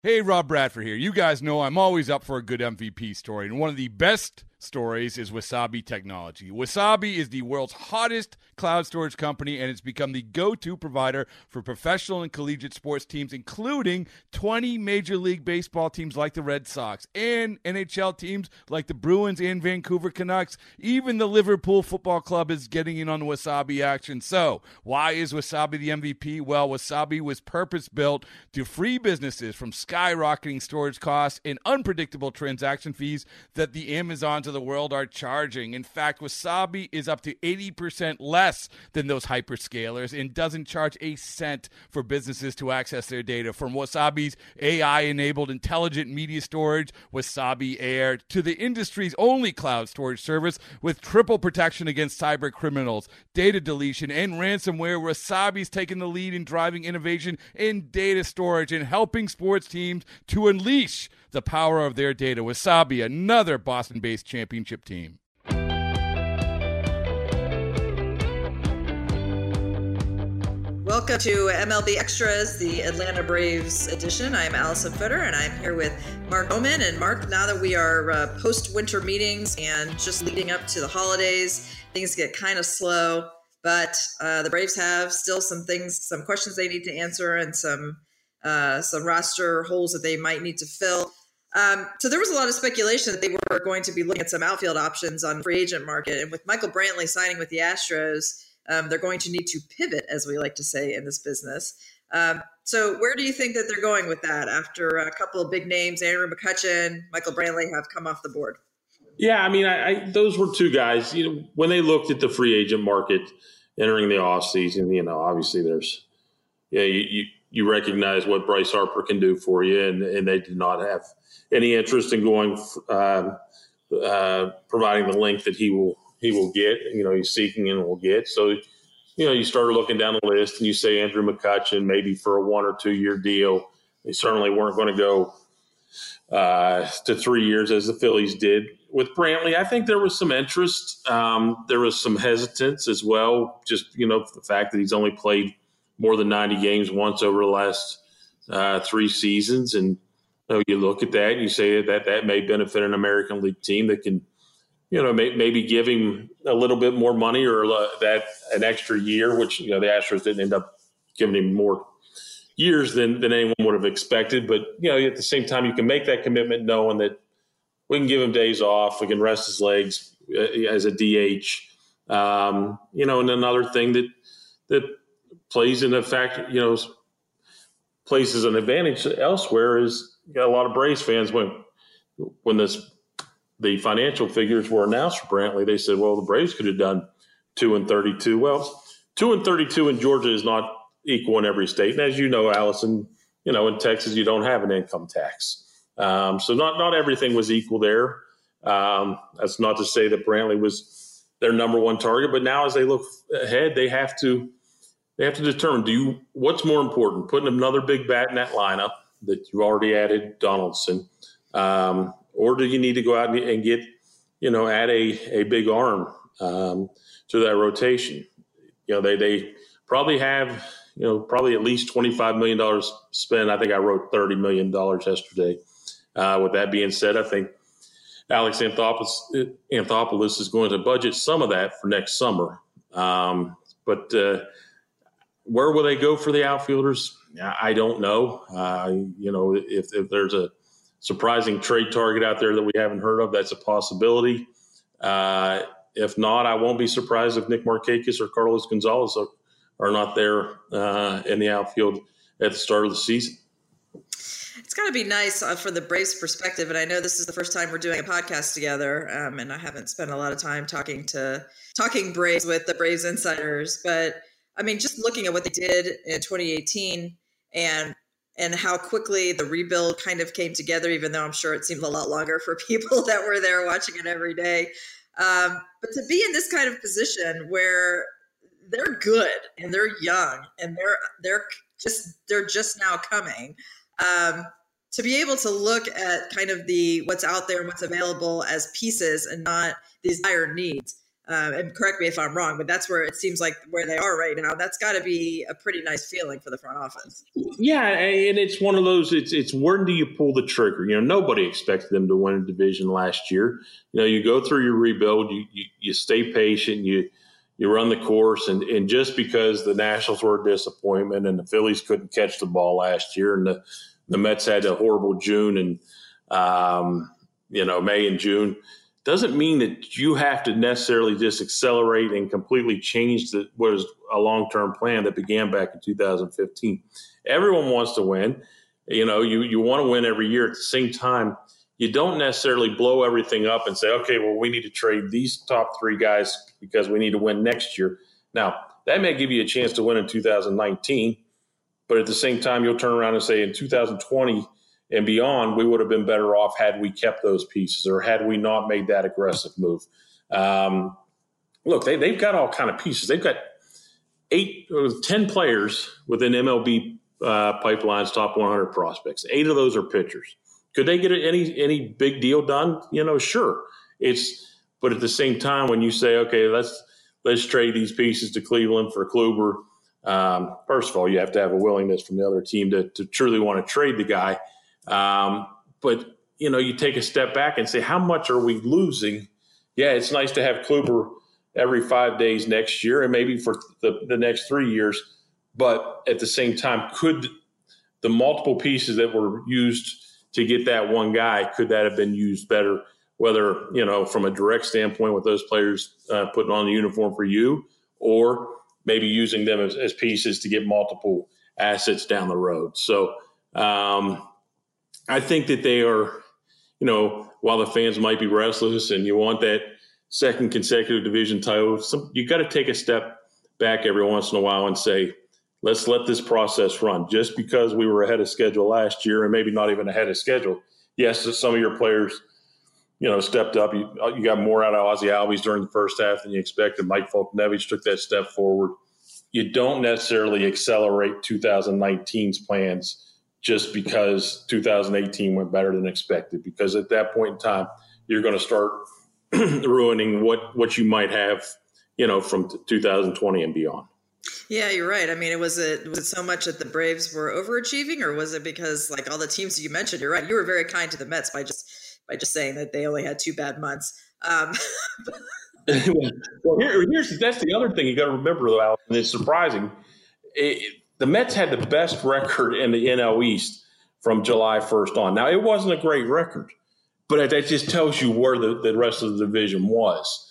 Hey, Rob Bradford here. You guys know I'm always up for a good MVP story, and one of the best stories is Wasabi Technology. Wasabi is the world's hottest cloud storage company, and it's become the go-to provider for professional and collegiate sports teams, including 20 Major League Baseball teams like the Red Sox and NHL teams like the Bruins and Vancouver Canucks. Even the Liverpool Football Club is getting in on the Wasabi action. So, why is Wasabi the MVP? Well, Wasabi was purpose-built to free businesses from skyrocketing storage costs and unpredictable transaction fees that the Amazons of the world are charging. In fact, Wasabi is up to 80% less than those hyperscalers and doesn't charge a cent for businesses to access their data. From Wasabi's AI-enabled intelligent media storage, Wasabi Air, to the industry's only cloud storage service with triple protection against cyber criminals, data deletion, and ransomware, Wasabi's taken the lead in driving innovation in data storage and helping sports teams to unleash the power of their data. Wasabi, another Boston-based championship team. Welcome to MLB Extras, the Atlanta Braves edition. I'm Allison Footer, and I'm here with Mark Oman. And Mark, now that we are post-winter meetings and just leading up to the holidays, things get kind of slow. But the Braves have still some questions they need to answer, and some roster holes that they might need to fill. So there was a lot of speculation that they were going to be looking at some outfield options on the free agent market. And with Michael Brantley signing with the Astros, they're going to need to pivot, as we like to say in this business. So where do you think that they're going with that after a couple of big names, Andrew McCutchen, Michael Brantley, have come off the board? Yeah, I mean, those were two guys. When they looked at the free agent market entering the offseason, obviously there's you recognize what Bryce Harper can do for you, and they did not have any interest in going providing the length that he will get. He's seeking and will get. So, you start looking down the list and you say Andrew McCutchen, maybe for a 1 or 2 year deal. They certainly weren't going to go to 3 years as the Phillies did. With Brantley, I think there was some interest. There was some hesitance as well. Just, the fact that he's only played more than 90 games once over the last 3 seasons. And you look at that and you say that may benefit an American League team that can, maybe give him a little bit more money or an extra year, which, the Astros didn't end up giving him more years than anyone would have expected. But, at the same time, you can make that commitment knowing that we can give him days off. We can rest his legs as a DH. And another thing that plays in effect, plays as an advantage elsewhere is a lot of Braves fans when the financial figures were announced for Brantley, they said, well, the Braves could have done 2-32. Well, 2-32 in Georgia is not equal in every state. And as you know, Allison, in Texas, you don't have an income tax. So not everything was equal there. That's not to say that Brantley was their number one target, but now as they look ahead, they have to determine, what's more important, putting another big bat in that lineup that you already added Donaldson, or do you need to go out and get, add a big arm to that rotation? They probably have, probably at least $25 million spent. I think I wrote $30 million yesterday. With that being said, I think Alex Anthopoulos is going to budget some of that for next summer. But where will they go for the outfielders? I don't know. If there's a surprising trade target out there that we haven't heard of, that's a possibility. If not, I won't be surprised if Nick Markakis or Carlos Gonzalez are not there in the outfield at the start of the season. It's got to be nice for the Braves perspective. And I know this is the first time we're doing a podcast together. And I haven't spent a lot of time talking Braves with the Braves insiders. But I mean, just looking at what they did in 2018 and how quickly the rebuild kind of came together, even though I'm sure it seemed a lot longer for people that were there watching it every day. But to be in this kind of position where they're good and they're young and they're just now coming, to be able to look at kind of what's out there and what's available as pieces and not these dire needs. and correct me if I'm wrong, but that's where it seems like where they are right now. That's got to be a pretty nice feeling for the front office. Yeah, and it's one of those. It's when do you pull the trigger? Nobody expected them to win a division last year. You go through your rebuild, you stay patient, you run the course, and just because the Nationals were a disappointment and the Phillies couldn't catch the ball last year, and the Mets had a horrible June and May and June, doesn't mean that you have to necessarily just accelerate and completely change what was a long-term plan that began back in 2015. Everyone wants to win. You want to win every year. At the same time, you don't necessarily blow everything up and say, okay, well, we need to trade these top three guys because we need to win next year. Now, that may give you a chance to win in 2019, but at the same time, you'll turn around and say in 2020 and beyond, we would have been better off had we kept those pieces or had we not made that aggressive move. Look, they've got all kind of pieces. They've got 10 players within MLB Pipeline's top 100 prospects. 8 of those are pitchers. Could they get any big deal done? Sure. But at the same time, when you say, okay, let's trade these pieces to Cleveland for Kluber, first of all, you have to have a willingness from the other team to truly want to trade the guy. But you take a step back and say, how much are we losing? Yeah, it's nice to have Kluber every 5 days next year and maybe for the next 3 years. But at the same time, could the multiple pieces that were used to get that one guy, could that have been used better, whether, from a direct standpoint with those players putting on the uniform for you, or maybe using them as pieces to get multiple assets down the road. So I think that they are, while the fans might be restless and you want that second consecutive division title, you got to take a step back every once in a while and say, let's let this process run. Just because we were ahead of schedule last year and maybe not even ahead of schedule, yes, some of your players, stepped up. You got more out of Ozzie Albies during the first half than you expected. Mike Foltynewicz took that step forward. You don't necessarily accelerate 2019's plans just because 2018 went better than expected, because at that point in time, you're going to start ruining what you might have, from 2020 and beyond. Yeah, you're right. I mean, was it so much that the Braves were overachieving, or was it because, like all the teams that you mentioned, you're right, you were very kind to the Mets by just saying that they only had 2 bad months. Well, that's the other thing you got to remember, though, Al, and it's surprising. The Mets had the best record in the NL East from July 1st on. Now, it wasn't a great record, but that just tells you where the rest of the division was.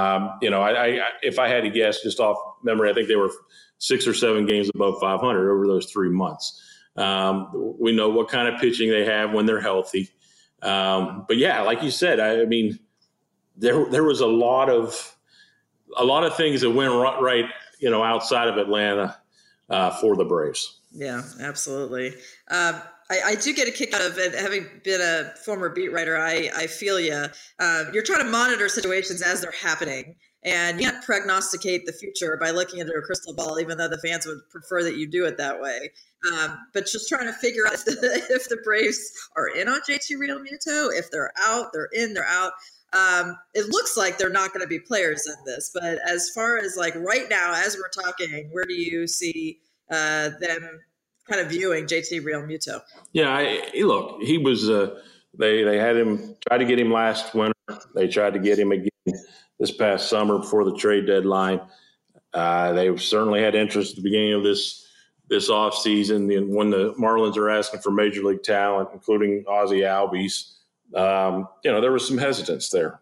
If I had to guess just off memory, I think they were 6 or 7 games above 500 over those 3 months. We know what kind of pitching they have when they're healthy. But yeah, like you said, I mean, there was a lot of things that went right, outside of Atlanta for the Braves. Yeah, absolutely. I do get a kick out of it. Having been a former beat writer, I feel you. You're trying to monitor situations as they're happening, and you can't prognosticate the future by looking into a crystal ball, even though the fans would prefer that you do it that way. But just trying to figure out if the Braves are in on JT Realmuto, if they're out, they're in, they're out. It looks like they're not going to be players in this, but as far as like right now, as we're talking, where do you see them kind of viewing JT Realmuto? Yeah, look, he was. They had him try to get him last winter. They tried to get him again this past summer before the trade deadline. They certainly had interest at the beginning of this offseason. And when the Marlins are asking for major league talent, including Ozzie Albies, there was some hesitance there.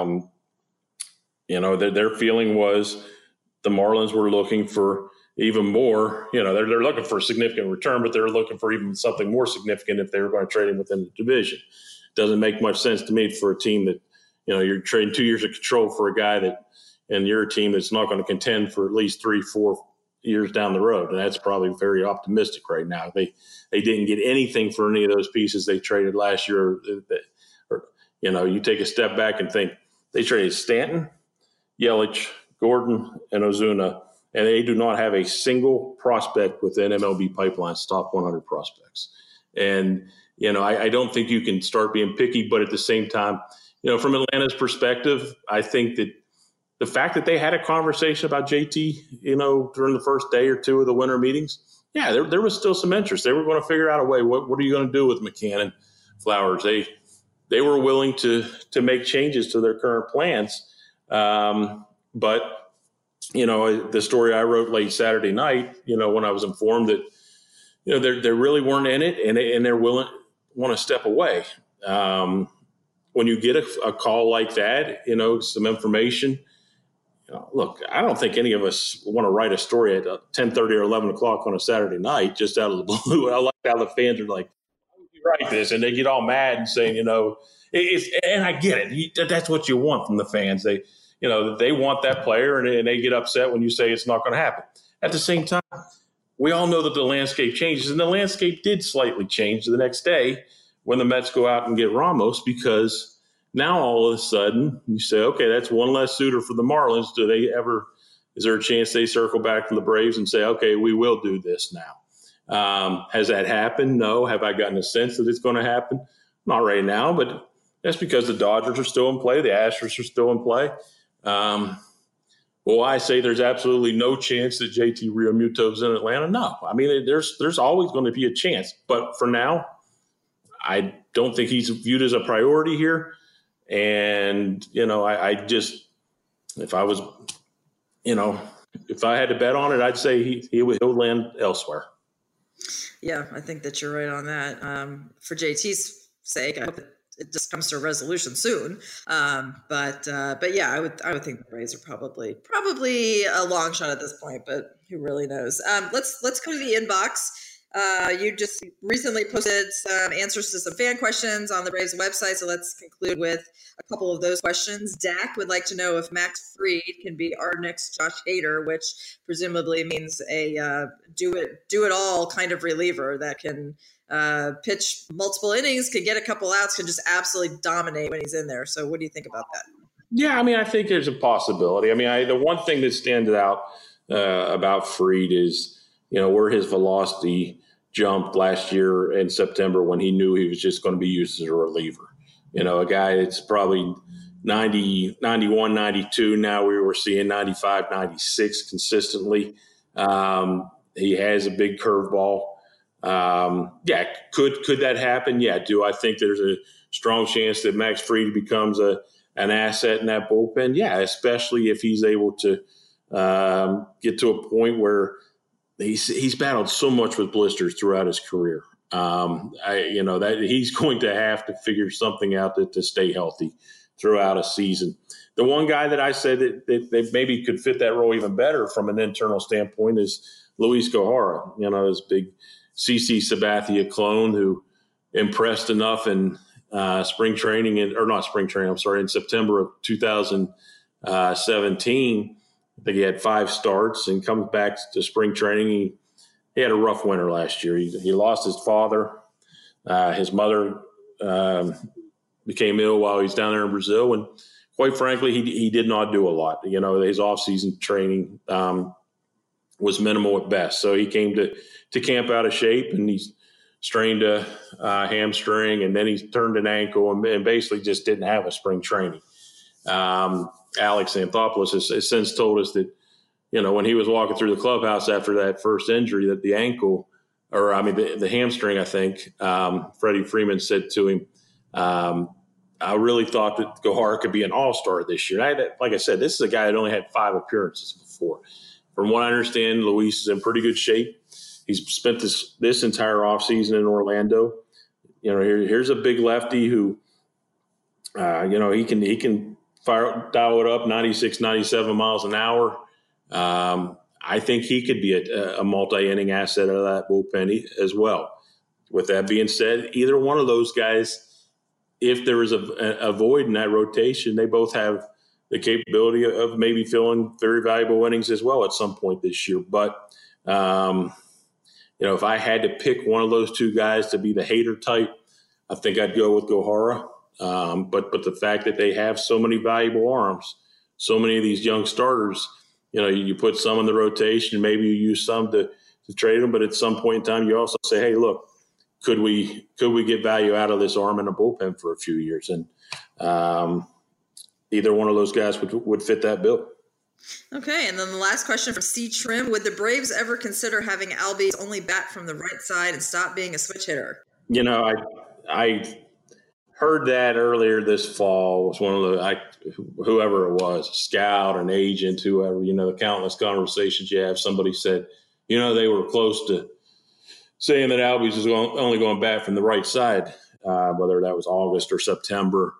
Their feeling was the Marlins were looking for even more. They're looking for a significant return, but they're looking for even something more significant if they were going to trade him within the division. Doesn't make much sense to me for a team that, you're trading 2 years of control for a guy that, and you're a team that's not going to contend for at least 3-4 years down the road. And that's probably very optimistic right now. They didn't get anything for any of those pieces they traded last year. You take a step back and think they traded Stanton, Yelich, Gordon, and Ozuna, and they do not have a single prospect within MLB Pipeline's top 100 prospects. And, I don't think you can start being picky, but at the same time, from Atlanta's perspective, I think that the fact that they had a conversation about JT, during the first day or two of the winter meetings, yeah, there was still some interest. They were going to figure out a way. What are you going to do with McCann and Flowers? They were willing to make changes to their current plans. But, the story I wrote late Saturday night, when I was informed that, they really weren't in it and they're want to step away. When you get a call like that, some information, look, I don't think any of us want to write a story at 10:30 or 11 o'clock on a Saturday night just out of the blue. I like how the fans are like, why would you write this? And they get all mad and saying, and I get it. That's what you want from the fans. They want that player and they get upset when you say it's not going to happen. At the same time, we all know that the landscape changes, and the landscape did slightly change the next day when the Mets go out and get Ramos, because now all of a sudden you say, okay, that's one less suitor for the Marlins. Is there a chance they circle back to the Braves and say, okay, we will do this now? Has that happened? No. Have I gotten a sense that it's going to happen? Not right now, but that's because the Dodgers are still in play. The Astros are still in play. Will I say there's absolutely no chance that JT Realmuto is in Atlanta? No. I mean, there's always going to be a chance. But for now, I don't think he's viewed as a priority here. And, I just, if I was, if I had to bet on it, I'd say he'll land elsewhere. Yeah, I think that you're right on that. For JT's sake, I hope that it just comes to a resolution soon. But yeah, I would think the Braves are probably a long shot at this point, but who really knows? Let's go to the inbox. You just recently posted some answers to some fan questions on the Braves website, so let's conclude with a couple of those questions. Dak would like to know if Max Fried can be our next Josh Hader, which presumably means a do it all kind of reliever that can pitch multiple innings, can get a couple outs, can just absolutely dominate when he's in there. So what do you think about that? Yeah, I mean, I think there's a possibility. I mean, the one thing that stands out about Fried is, where his velocity jumped last year in September when he knew he was just going to be used as a reliever. A guy that's probably 90, 91, 92. Now we were seeing 95, 96 consistently. He has a big curveball. Yeah, could that happen? Yeah. Do I think there's a strong chance that Max Fried becomes an asset in that bullpen? Yeah, especially if he's able to get to a point where he's battled so much with blisters throughout his career. That he's going to have to figure something out to stay healthy throughout a season. The one guy that I said that maybe could fit that role even better from an internal standpoint is Luis Gohara. His big CC Sabathia clone who impressed enough in in September of 2017. I think he had 5 starts and comes back to spring training. He had a rough winter last year. He lost his father. His mother became ill while he was down there in Brazil. And quite frankly, he did not do a lot. His off-season training was minimal at best. So he came to camp out of shape, and he's strained a hamstring, and then he turned an ankle and basically just didn't have a spring training. Alex Anthopoulos has since told us that, when he was walking through the clubhouse after that first injury, that the hamstring, I think, Freddie Freeman said to him, I really thought that Gohara could be an all-star this year. Like I said, this is a guy that only had 5 appearances before. From what I understand, Luis is in pretty good shape. He's spent this entire offseason in Orlando. Here's a big lefty who, he can dial it up 96, 97 miles an hour. I think he could be a multi-inning asset out of that bullpen as well. With that being said, either one of those guys, if there is a void in that rotation, they both have the capability of maybe filling very valuable innings as well at some point this year. But, if I had to pick one of those two guys to be the Hader type, I think I'd go with Gohara. But the fact that they have so many valuable arms, so many of these young starters, you put some in the rotation, maybe you use some to trade them, but at some point in time, you also say, hey, look, could we get value out of this arm in a bullpen for a few years? And either one of those guys would fit that bill. Okay, and then the last question from C. Trim. Would the Braves ever consider having Albies only bat from the right side and stop being a switch hitter? You know, I heard that earlier this fall. It was one of the, whoever it was, a scout, an agent, whoever, you know, the countless conversations you have. Somebody said, you know, they were close to saying that Albies is only going back from the right side, whether that was August or September,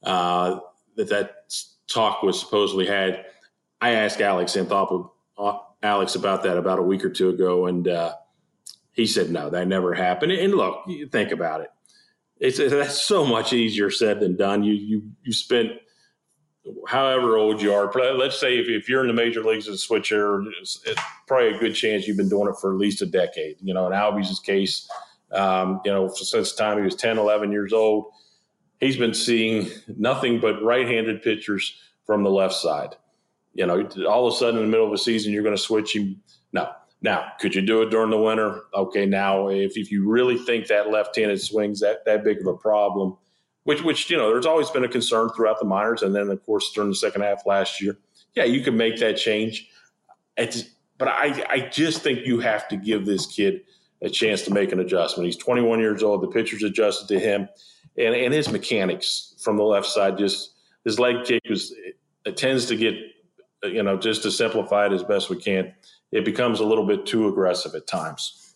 that talk was supposedly had. I asked Alex about that about a week or two ago, and he said, no, that never happened. And look, you think about it. That's so much easier said than done. You spent however old you are. Let's say if you're in the major leagues as a switcher, it's probably a good chance you've been doing it for at least a decade. You know, in Albies' case, you know, since the time he was 10, 11 years old, he's been seeing nothing but right-handed pitchers from the left side. You know, all of a sudden in the middle of a season, you're going to switch him. No. Now, could you do it during the winter? Okay, now, if you really think that left-handed swing's that big of a problem, which you know, there's always been a concern throughout the minors, and then, of course, during the second half last year, yeah, you can make that change. But I just think you have to give this kid a chance to make an adjustment. He's 21 years old. The pitcher's adjusted to him. And his mechanics from the left side, just his leg kick it tends to get, you know, just to simplify it as best we can, it becomes a little bit too aggressive at times.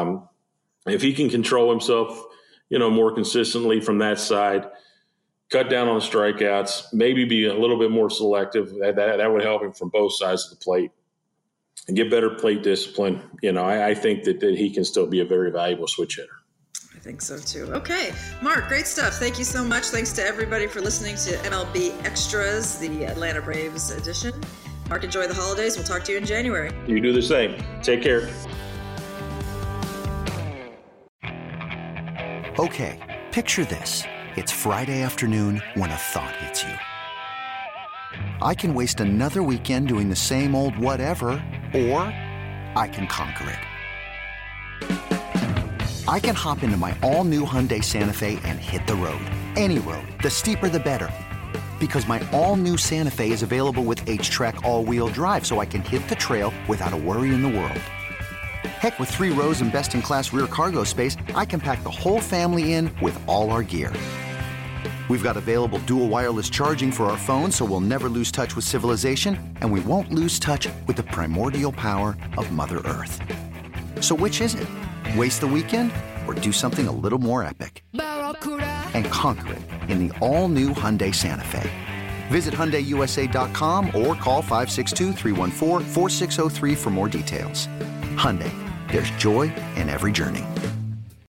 If he can control himself, you know, more consistently from that side, cut down on the strikeouts, maybe be a little bit more selective, that would help him from both sides of the plate and get better plate discipline. You know, I think that he can still be a very valuable switch hitter. I think so too. Okay, Mark, great stuff. Thank you so much. Thanks to everybody for listening to MLB Extras, the Atlanta Braves edition. Mark, enjoy the holidays. We'll talk to you in January. You do the same. Take care. Okay, picture this. It's Friday afternoon when a thought hits you. I can waste another weekend doing the same old whatever, or I can conquer it. I can hop into my all-new Hyundai Santa Fe and hit the road. Any road. The steeper, the better. Because my all-new Santa Fe is available with H-Track all-wheel drive, so I can hit the trail without a worry in the world. Heck, with 3 rows and best-in-class rear cargo space, I can pack the whole family in with all our gear. We've got available dual wireless charging for our phones, so we'll never lose touch with civilization, and we won't lose touch with the primordial power of Mother Earth. So which is it? Waste the weekend or do something a little more epic? And conquer it in the all-new Hyundai Santa Fe. Visit HyundaiUSA.com or call 562-314-4603 for more details. Hyundai, there's joy in every journey.